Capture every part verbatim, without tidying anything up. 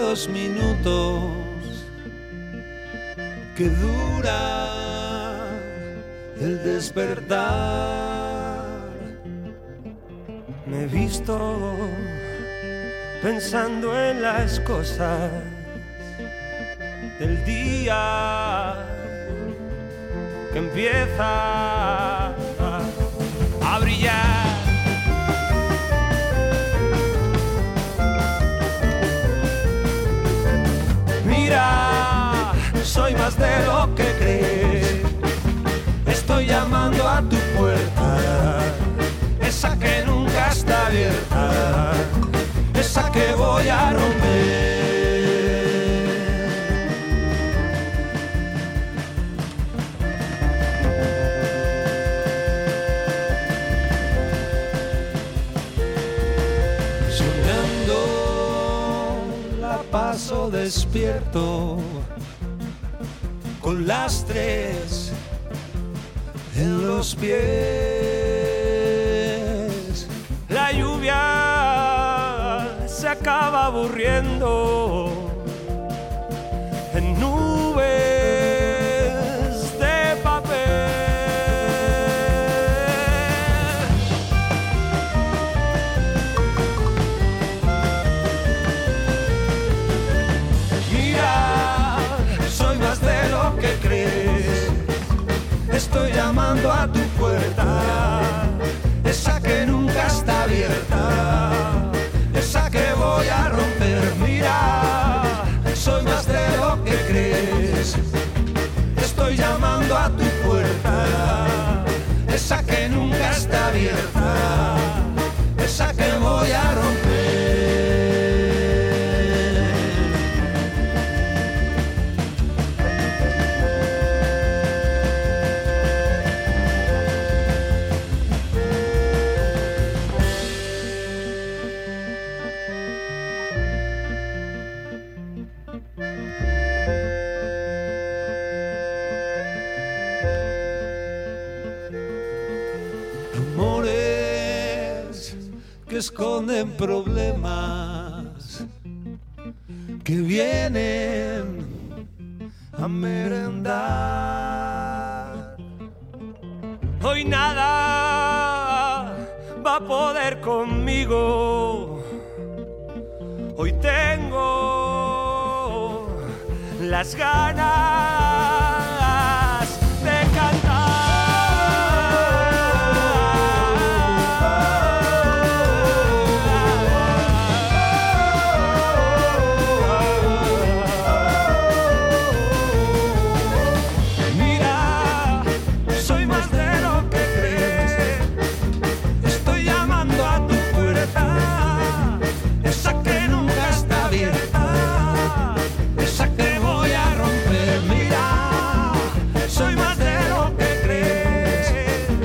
dos minutos que dura el despertar. Me he visto pensando en las cosas del día que empieza a brillar. Mira, soy más de lo que crees. Estoy llamando a tu puerta, esa que nunca está abierta, esa que voy a romper. Paso despierto con lastres en los pies. La lluvia se acaba aburriendo en nubes de papel. Estoy llamando a tu puerta, esa que nunca está abierta, esa que voy a romper. Mira, soy más de lo que crees. Estoy llamando a tu puerta, esa que nunca está abierta, esa que voy a romper. Esconden problemas que vienen a merendar. Hoy nada va a poder conmigo. Hoy tengo las ganas de cantar.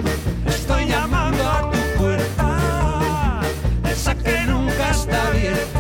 Está abierta.